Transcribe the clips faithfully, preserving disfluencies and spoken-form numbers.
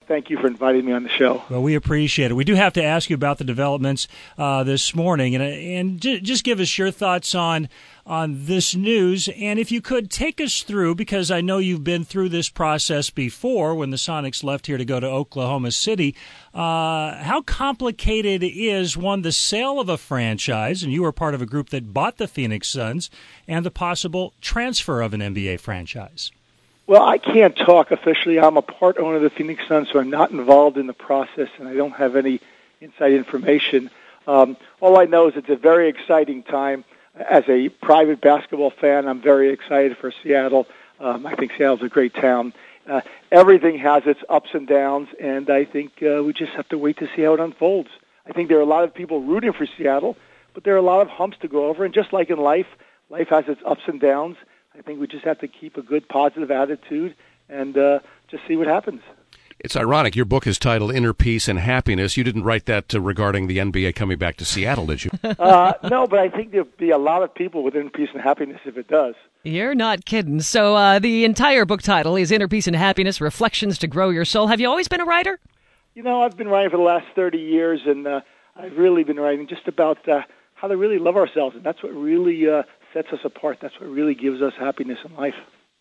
Thank you for inviting me on the show. Well, we appreciate it. We do have to ask you about the developments uh, this morning, and and j- just give us your thoughts on on this news. And if you could take us through, because I know you've been through this process before when the Sonics left here to go to Oklahoma City. Uh, how complicated is, one, the sale of a franchise, and you were part of a group that bought the Phoenix Suns, and the possible transfer of an N B A franchise? Well, I can't talk officially. I'm a part owner of the Phoenix Suns, so I'm not involved in the process, and I don't have any inside information. Um, all I know is it's a very exciting time. As a private basketball fan, I'm very excited for Seattle. Um, I think Seattle's a great town. Uh, everything has its ups and downs, and I think uh, we just have to wait to see how it unfolds. I think there are a lot of people rooting for Seattle, but there are a lot of humps to go over, and just like in life, life has its ups and downs. I think we just have to keep a good, positive attitude and uh, just see what happens. It's ironic. Your book is titled Inner Peace and Happiness. You didn't write that uh, regarding the N B A coming back to Seattle, did you? uh, no, but I think there'll be a lot of people with inner peace and happiness if it does. You're not kidding. So uh, the entire book title is Inner Peace and Happiness, Reflections to Grow Your Soul. Have you always been a writer? You know, I've been writing for the last thirty years, and uh, I've really been writing just about uh, how to really love ourselves, and that's what really uh, sets us apart. That's what really gives us happiness in life.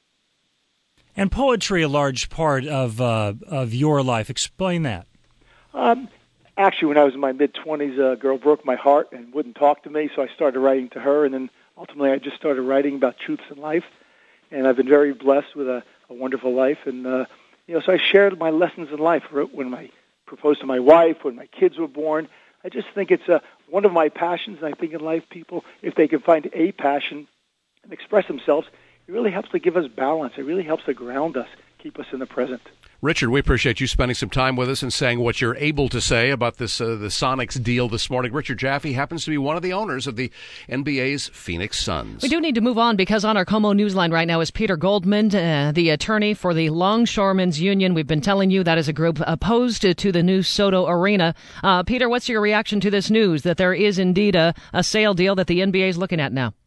And poetry, a large part of uh, of your life. Explain that. Um, actually, when I was in my mid-twenties, a girl broke my heart and wouldn't talk to me, so I started writing to her, and then ultimately I just started writing about truths in life. And I've been very blessed with a, a wonderful life. And, uh, you know, so I shared my lessons in life when I proposed to my wife, when my kids were born. I just think it's a, one of my passions, and I think in life people, if they can find a passion and express themselves, it really helps to give us balance. It really helps to ground us, keep us in the present. Richard, we appreciate you spending some time with us and saying what you're able to say about this uh, the Sonics deal this morning. Richard Jaffe happens to be one of the owners of the N B A's Phoenix Suns. We do need to move on because on our Como Newsline right now is Peter Goldman, uh, the attorney for the Longshoremen's Union. We've been telling you that is a group opposed to, to the new SoDo Arena. Uh, Peter, what's your reaction to this news that there is indeed a, a sale deal that the N B A is looking at now?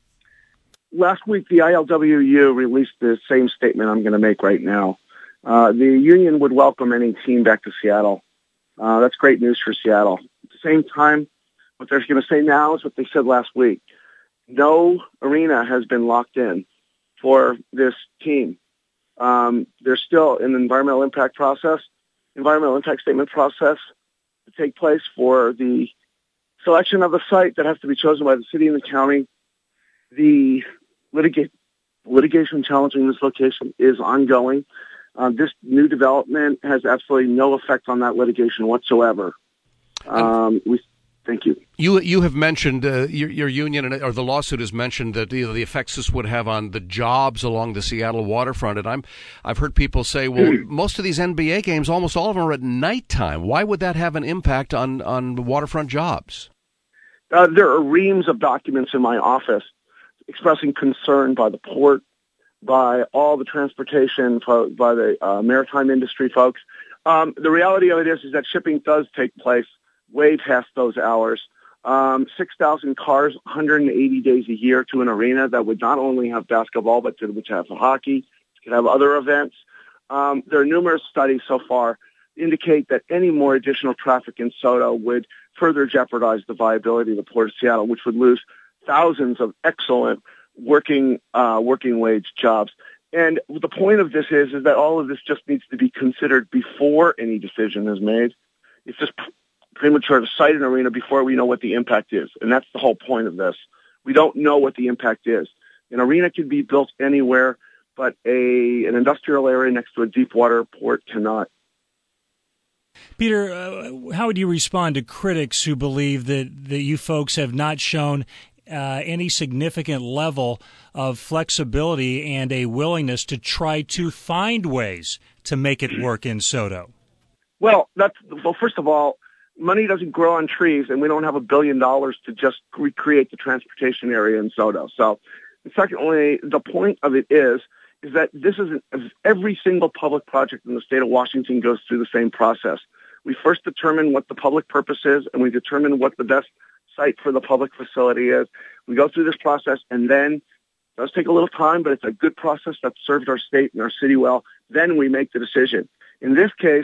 Last week, the I L W U released the same statement I'm going to make right now. Uh, the union would welcome any team back to Seattle. Uh, that's great news for Seattle. At the same time, what they're going to say now is what they said last week. No arena has been locked in for this team. Um, there's still an environmental impact process, environmental impact statement process to take place for the selection of the site that has to be chosen by the city and the county. The litiga- litigation challenging this location is ongoing. Uh, this new development has absolutely no effect on that litigation whatsoever. Um, we thank you. You you have mentioned uh, your, your union or the lawsuit has mentioned that you know, the effects this would have on the jobs along the Seattle waterfront, and I'm I've heard people say, well, most of these N B A games, almost all of them are at nighttime. Why would that have an impact on on waterfront jobs? Uh, there are reams of documents in my office expressing concern by the port, by all the transportation, by the uh, maritime industry folks. Um, the reality of it is, is that shipping does take place way past those hours. Um, six thousand cars, one hundred eighty days a year to an arena that would not only have basketball, but to, which have hockey, could have other events. Um, there are numerous studies so far indicate that any more additional traffic in SoDo would further jeopardize the viability of the Port of Seattle, which would lose thousands of excellent working uh, working wage jobs. And the point of this is, is that all of this just needs to be considered before any decision is made. It's just premature to cite an arena before we know what the impact is. And that's the whole point of this. We don't know what the impact is. An arena can be built anywhere, but a an industrial area next to a deep water port cannot. Peter, uh, how would you respond to critics who believe that, that you folks have not shown Uh, any significant level of flexibility and a willingness to try to find ways to make it work in SoDo? Well, that's well. First of all, money doesn't grow on trees, and we don't have a billion dollars to just recreate the transportation area in SoDo. So, and secondly, the point of it is is that this is an, every single public project in the state of Washington goes through the same process. We first determine what the public purpose is, and we determine what the best site for the public facility is. We go through this process, and then it does take a little time, but it's a good process that served our state and our city well. Then we make the decision. In this case,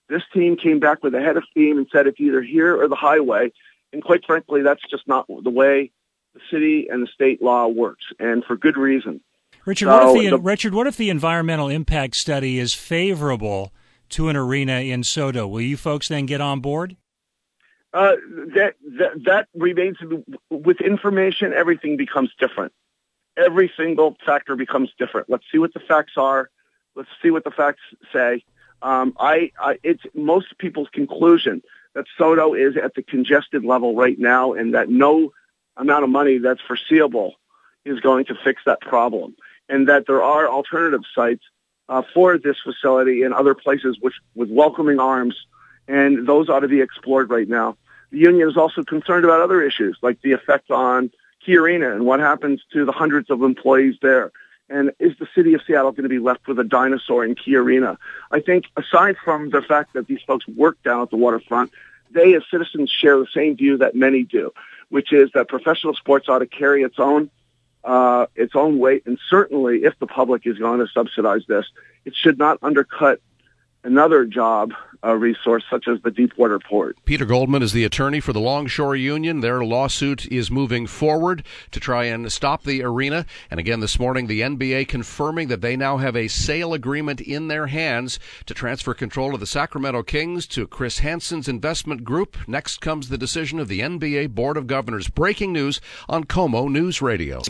This team came back with a head of steam and said it's either here or the highway. And quite frankly, that's just not the way the city and the state law works, and for good reason. Richard, so what if the, the Richard, what if the environmental impact study is favorable to an arena in SoDo? Will you folks then get on board? Uh, that, that that remains with information. Everything becomes different. Every single factor becomes different. Let's see what the facts are. Let's see what the facts say. Um, I, I it's most people's conclusion that SoDo is at the congested level right now, and that no amount of money that's foreseeable is going to fix that problem, and that there are alternative sites uh, for this facility in other places which with welcoming arms, and those ought to be explored right now. The union is also concerned about other issues, like the effect on Key Arena and what happens to the hundreds of employees there. And is the city of Seattle going to be left with a dinosaur in Key Arena? I think aside from the fact that these folks work down at the waterfront, they as citizens share the same view that many do, which is that professional sports ought to carry its own uh, its own weight. And certainly if the public is going to subsidize this, it should not undercut another job uh, resource such as the Deepwater Port. Peter Goldman is the attorney for the Longshore Union. Their lawsuit is moving forward to try and stop the arena. And again, this morning, the N B A confirming that they now have a sale agreement in their hands to transfer control of the Sacramento Kings to Chris Hansen's investment group. Next comes the decision of the N B A Board of Governors. Breaking news on KOMO News Radio.